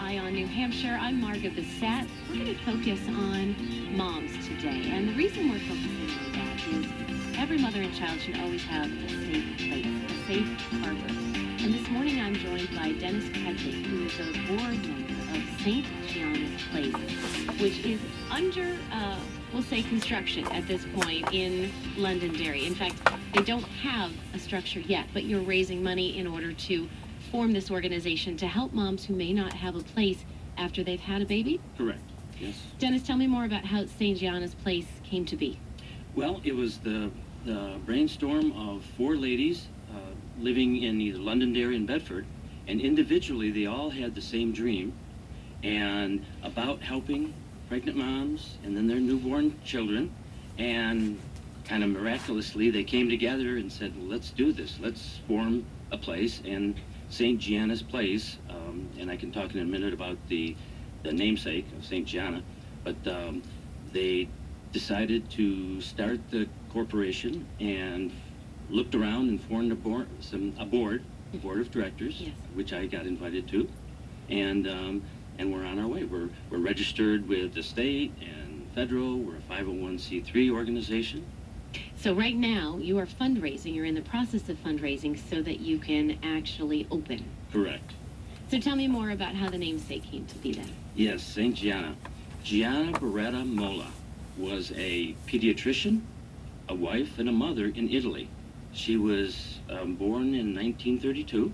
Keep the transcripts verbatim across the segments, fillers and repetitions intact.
Eye on New Hampshire. I'm Marga Bissett. We're going to focus on moms today. And the reason we're focusing on that is every mother and child should always have a safe place, a safe harbor. And this morning I'm joined by Dennis Pedley, who is a board member of Saint Gianna's Place, which is under, uh, we'll say, construction at this point in Londonderry. In fact, they don't have a structure yet, but you're raising money in order to form this organization to help moms who may not have a place after they've had a baby? Correct, yes. Dennis, tell me more about how Saint Gianna's Place came to be. Well, it was the, the brainstorm of four ladies uh, living in either Londonderry and Bedford, and individually they all had the same dream, and about helping pregnant moms and then their newborn children, and kind of miraculously they came together and said, well, let's do this, let's form a place. And Saint Gianna's Place, um, and I can talk in a minute about the, the namesake of Saint Gianna, but um, they decided to start the corporation and looked around and formed a board, some, a board, a board of directors, Yes. which I got invited to, and um, and we're on our way. We're we're registered with the state and federal. We're a five oh one c three organization. So right now you are fundraising, you're in the process of fundraising so that you can actually open. Correct. So tell me more about how the namesake came to be then. Yes, Saint Gianna. Gianna Beretta Mola was a pediatrician, a wife, and a mother in Italy. She was um, born in nineteen thirty-two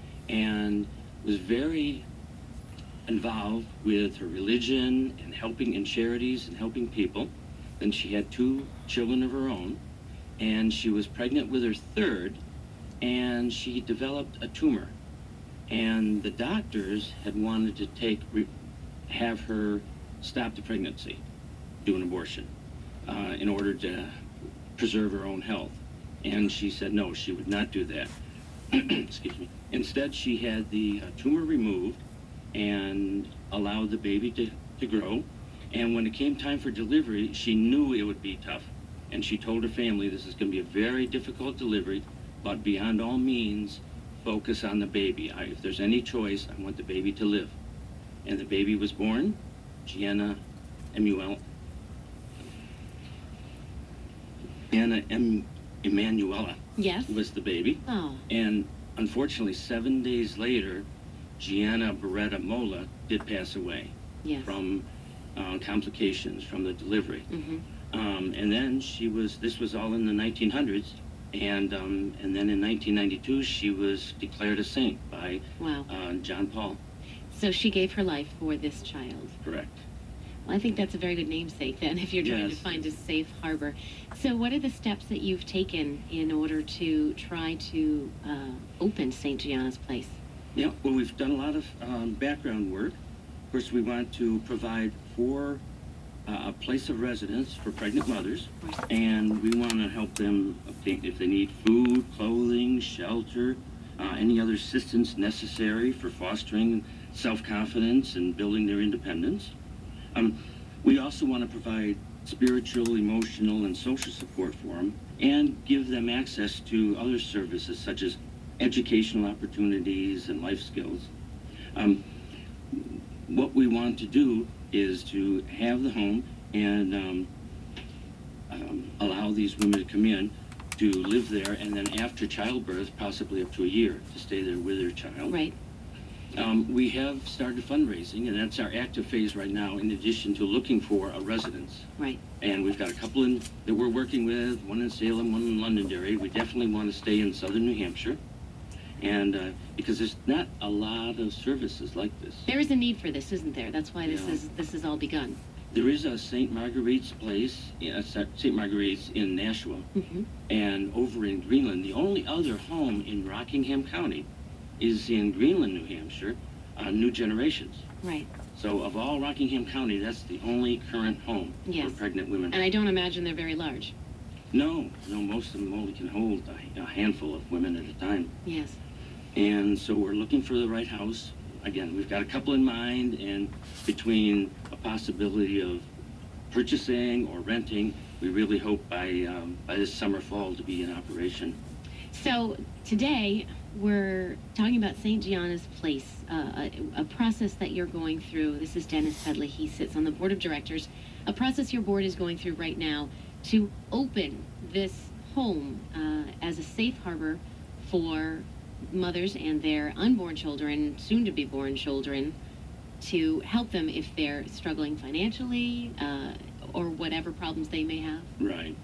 and was very involved with her religion and helping in charities and helping people. Then she had two children of her own, and she was pregnant with her third, and she developed a tumor. And the doctors had wanted to take, re- have her stop the pregnancy, do an abortion, uh, in order to preserve her own health. And she said no, she would not do that. Excuse me. Instead, she had the uh, tumor removed and allowed the baby to, to grow. And when it came time for delivery, she knew it would be tough. And she told her family, this is going to be a very difficult delivery, but beyond all means, focus on the baby. I, if there's any choice, I want the baby to live. And the baby was born, Gianna Emuel, Gianna em, Emanuela Yes? was the baby. Oh, And unfortunately, seven days later, Gianna Beretta Mola did pass away yes. from uh, complications from the delivery. Mm-hmm. Um, and then she was, this was all in the nineteen hundreds, and um, and then in nineteen ninety-two, she was declared a saint by Wow. uh, John Paul. So she gave her life for this child. Correct. Well, I think that's a very good namesake then, if you're trying Yes. to find a safe harbor. So what are the steps that you've taken in order to try to uh, open Saint Gianna's Place? Yeah, well, we've done a lot of um, background work. Of course, we want to provide for uh, a place of residence for pregnant mothers, and we want to help them obtain, if they need food, clothing, shelter, uh, any other assistance necessary for fostering self-confidence and building their independence. Um, we also want to provide spiritual, emotional, and social support for them, and give them access to other services such as educational opportunities and life skills. Um, what we want to do is to have the home and um, um, allow these women to come in to live there, and then after childbirth, possibly up to a year, to stay there with their child. Right. Um, we have started fundraising, and that's our active phase right now, in addition to looking for a residence. Right. And we've got a couple in, that we're working with, one in Salem, one in Londonderry. We definitely want to stay in southern New Hampshire, and uh, because there's not a lot of services like this. There is a need for this, isn't there? That's why this Yeah. is this has all begun. There is a Saint Marguerite's place, yeah, Saint Marguerite's in Nashua, Mm-hmm. and over in Greenland. The only other home in Rockingham County is in Greenland, New Hampshire, uh, New Generations. Right. So of all Rockingham County, that's the only current home Yes. for pregnant women. And I don't imagine they're very large. No, no, most of them only can hold a, a handful of women at a time. Yes. And so we're looking for the right house. Again, we've got a couple in mind, and between a possibility of purchasing or renting, we really hope by um, by this summer, fall to be in operation. So today, we're talking about Saint Gianna's Place, uh, a, a process that you're going through. This is Dennis Pedley. He sits on the board of directors. A process your board is going through right now to open this home uh, as a safe harbor for mothers and their unborn children, soon to be born children, to help them if they're struggling financially uh, or whatever problems they may have. Right.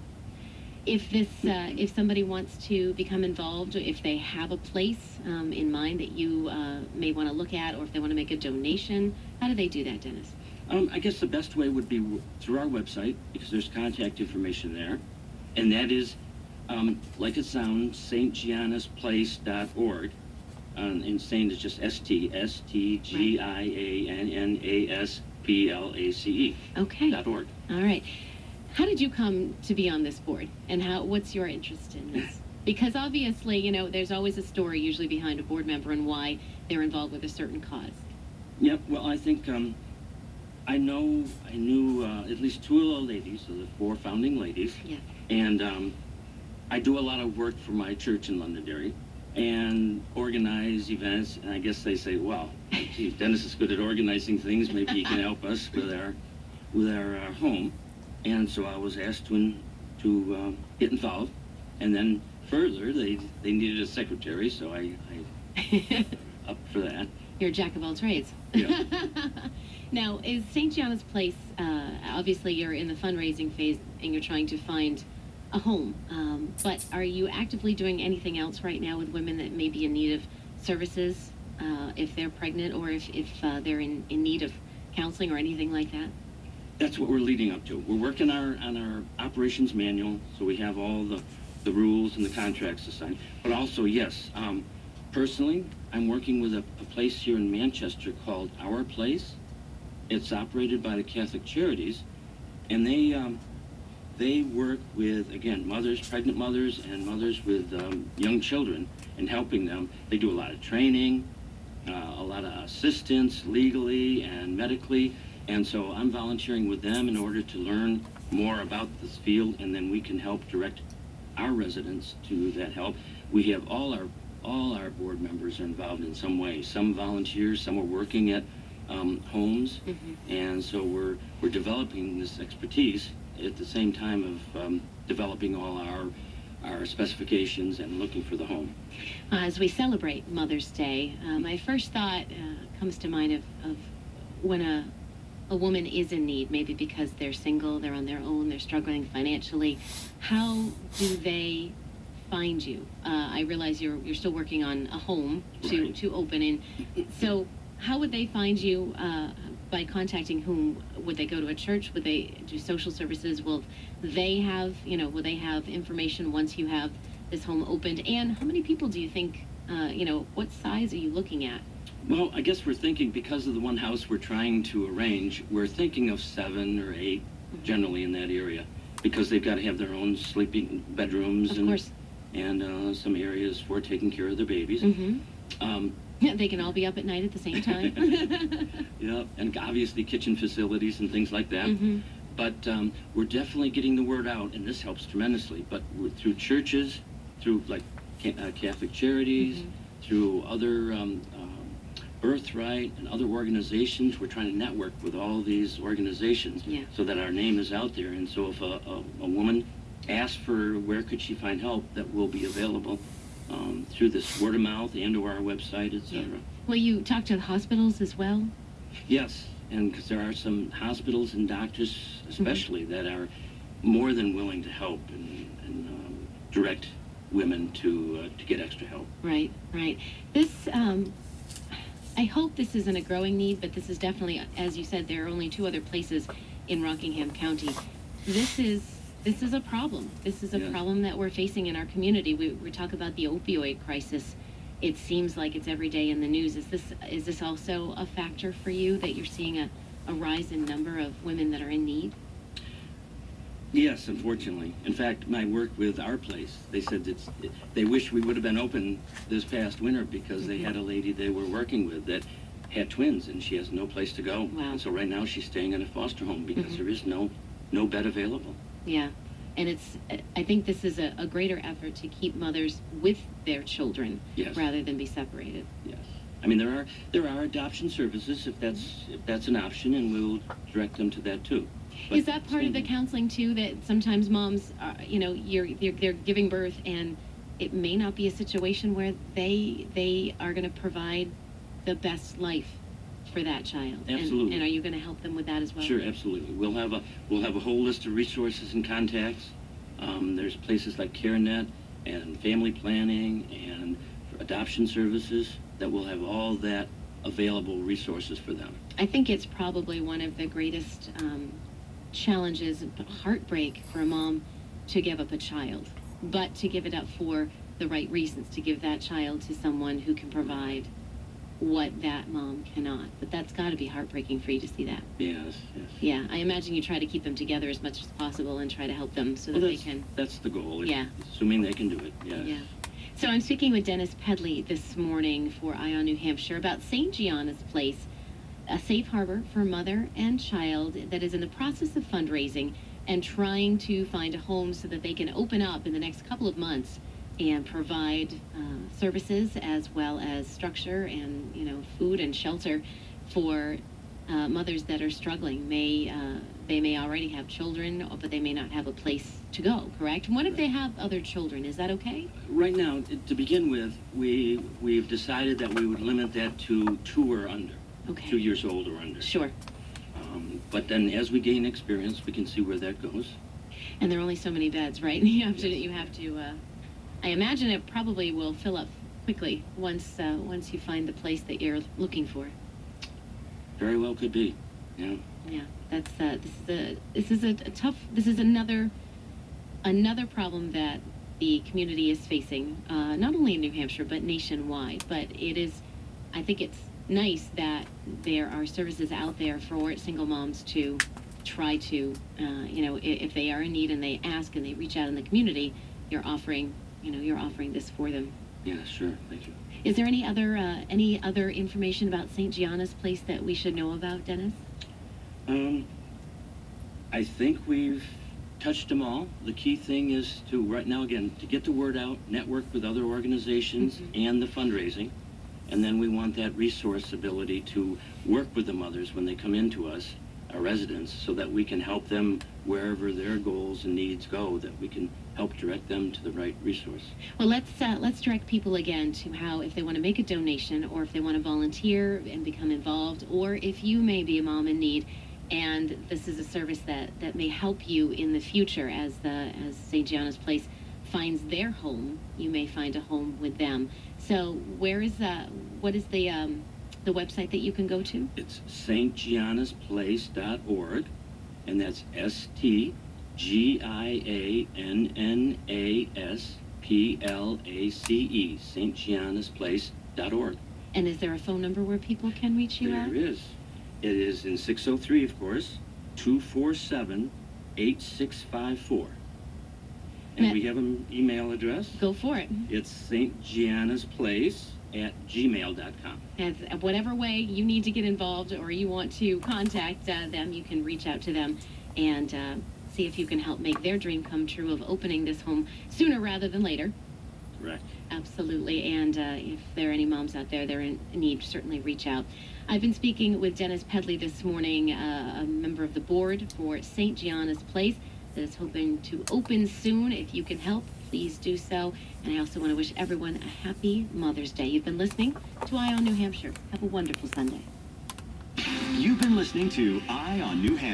If this, uh, if somebody wants to become involved, if they have a place um, in mind that you uh, may want to look at, or if they want to make a donation, how do they do that, Dennis? Um, I guess the best way would be w- through our website, because there's contact information there, and that is, um, like it sounds, s t giannas place dot org. Um, and Saint is just S T, S T G I A N N A S P L A C E Okay. dot org. All right. How did you come to be on this board, and how? What's your interest in this? Because obviously, you know, there's always a story usually behind a board member and why they're involved with a certain cause. Yep. Well, I think um, I know I knew uh, at least two of the ladies, so the four founding ladies. Yeah. And um, I do a lot of work for my church in Londonderry and organize events. And I guess they say, well, gee, Dennis is good at organizing things. Maybe he can help us with our with our uh, home. And so I was asked to to um, get involved. And then further, they they needed a secretary, so I, I up for that. You're a jack of all trades. Yeah. Now, is Saint Gianna's Place, uh, obviously you're in the fundraising phase and you're trying to find a home, um, but are you actively doing anything else right now with women that may be in need of services uh, if they're pregnant, or if, if uh, they're in, in need of counseling or anything like that? That's what we're leading up to. We're working our on our operations manual, so we have all the, the rules and the contracts to sign. But also, yes, um, personally, I'm working with a, a place here in Manchester called Our Place. It's operated by the Catholic Charities, and they um, they work with, again, mothers, pregnant mothers, and mothers with um, young children, and helping them. They do a lot of training, uh, a lot of assistance legally and medically. And so I'm volunteering with them in order to learn more about this field, and then we can help direct our residents to that help. We have all our all our board members are involved in some way. Some volunteers, some are working at um, homes, Mm-hmm. and so we're we're developing this expertise at the same time of um, developing all our our specifications and looking for the home. Uh, as we celebrate Mother's Day, uh, my first thought uh, comes to mind of, of when a a woman is in need, maybe because they're single, they're on their own, they're struggling financially. How do they find you? Uh, I realize you're you're still working on a home to, Right. to open in. So how would they find you uh, by contacting whom? Would they go to a church? Would they do social services? Will they have, you know, will they have information once you have this home opened? And how many people do you think, uh, you know, what size are you looking at? Well, I guess we're thinking, because of the one house we're trying to arrange, we're thinking of seven or eight generally in that area, because they've got to have their own sleeping bedrooms Of and course. and uh, some areas for taking care of their babies. Mm-hmm. Um, Yeah, they can all be up at night at the same time. yeah, and obviously kitchen facilities and things like that. Mm-hmm. But um, we're definitely getting the word out, and this helps tremendously. But we're, through churches, through like ca- uh, Catholic Charities, Mhm. through other um, um, Birthright and other organizations, we're trying to network with all these organizations, Yeah. so that our name is out there. And so if a, a, a woman asks for where could she find help, that will be available um, through this word of mouth and or our website, et cetera. Will you talk to the hospitals as well? Yes, and because there are some hospitals and doctors especially that are more than willing to help and, and um, direct women to uh, to get extra help. Right, right. This, um, I hope this isn't a growing need, but this is definitely, as you said, there are only two other places in Rockingham County. This is this is a problem. This is a Yes. problem that we're facing in our community. We, we talk about the opioid crisis. It seems like it's every day in the news. Is this is this also a factor for you, that you're seeing a, a rise in number of women that are in need? Yes, unfortunately. In fact, my work with Our Place, they said it's, they wish we would have been open this past winter, because they had a lady they were working with that had twins, and she has no place to go. Wow. And so right now she's staying in a foster home because Mhm. there is no no bed available. Yeah. And it's, I think this is a, a greater effort to keep mothers with their children Yes. rather than be separated. Yes. I mean, there are there are adoption services if that's if that's an option, and we'll direct them to that too. But Is that part of the same- counseling too, that sometimes moms, are, you know, you're, you're they're giving birth and it may not be a situation where they they are going to provide the best life for that child? And- Absolutely. And, are you going to help them with that as well? Sure, absolutely. We'll have a we'll have a whole list of resources and contacts. Um, there's places like CareNet and family planning and adoption services that will have all that available resources for them. I think it's probably one of the greatest um, challenges, heartbreak for a mom to give up a child, but to give it up for the right reasons, to give that child to someone who can provide what that mom cannot. But that's got to be heartbreaking for you to see that. Yes, yes. Yeah, I imagine you try to keep them together as much as possible and try to help them so Well, that they that's, can. that's the goal. Yeah. Assuming they can do it. Yes. Yeah. So I'm speaking with Dennis Pedley this morning for Eye on New Hampshire about Saint Gianna's Place, a safe harbor for mother and child that is in the process of fundraising and trying to find a home so that they can open up in the next couple of months and provide uh, services as well as structure and, you know, food and shelter for uh, mothers that are struggling. May uh, they may already have children, but they may not have a place to go, correct? And what if they have other children? Is that okay? Right now, to begin with, we we've decided that we would limit that to two or under, Okay. two years old or under. Sure. Um, but then, as we gain experience, we can see where that goes. And there are only so many beds, right? You have to. Yes. You have to. Uh, I imagine it probably will fill up quickly once uh, once you find the place that you're looking for. Very well could be. Yeah. Yeah, that's uh, this is a this is a, a tough. This is another another problem that the community is facing, uh, not only in New Hampshire but nationwide. But it is, I think it's nice that there are services out there for single moms to try to, uh, you know, if, if they are in need and they ask and they reach out in the community, you're offering, you know, you're offering this for them. Yeah. Sure. Thank you. Is there any other uh, any other information about Saint Gianna's Place that we should know about, Dennis? Um, I think we've touched them all. The key thing is to, right now, again, to get the word out, network with other organizations Mhm. and the fundraising. And then we want that resource ability to work with the mothers when they come into us, our residents, so that we can help them wherever their goals and needs go, that we can help direct them to the right resource. Well, let's uh, let's direct people again to how, if they want to make a donation, or if they want to volunteer and become involved, or if you may be a mom in need, and this is a service that, that may help you in the future as the as Saint Gianna's Place finds their home, you may find a home with them. So, where is the what is the um, the website that you can go to? It's s t giannas place dot org, and that's S T G I A N N A S P L A C E, s t giannas place dot org. And is there a phone number where people can reach you at? There is. It is in six oh three, of course, two four seven, eight six five four. And Matt- we have an email address. Go for it. It's s t giannas place at gmail dot com. As whatever way you need to get involved or you want to contact uh, them, you can reach out to them and uh, see if you can help make their dream come true of opening this home sooner rather than later. Correct. Absolutely. And uh, if there are any moms out there that are in need, certainly reach out. I've been speaking with Dennis Pedley this morning, uh, a member of the board for Saint Gianna's Place that is hoping to open soon. If you can help, please do so. And I also want to wish everyone a happy Mother's Day. You've been listening to Eye on New Hampshire. Have a wonderful Sunday. You've been listening to Eye on New Hampshire.